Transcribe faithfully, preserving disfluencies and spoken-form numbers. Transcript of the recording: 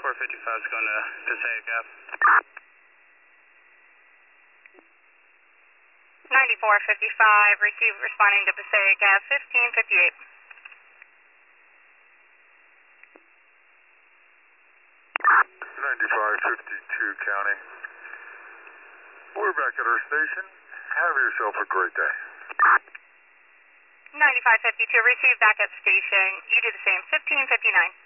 ninety-four fifty-five is going to Passaic Ave. ninety-four fifty-five, receive responding to Passaic Ave, fifteen fifty-eight. ninety-five fifty-two County. We're back at our station. Have yourself a great day. ninety-five fifty-two, receive back at station. You do the same, fifteen fifty-nine.